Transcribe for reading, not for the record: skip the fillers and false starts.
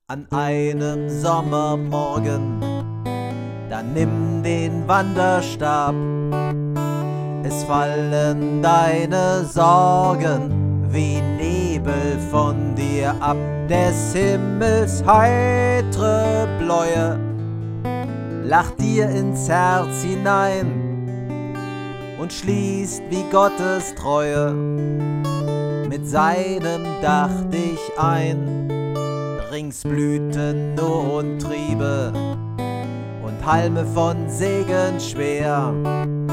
An einem Sommermorgen, dann nimm den Wanderstab. Es fallen deine Sorgen wie Nebel von dir ab. Des Himmels heitre Bläue lacht dir ins Herz hinein und schließt wie Gottes Treue mit seinem Dach dich ein. Rings blühten nur und Triebe und Halme von Segen schwer.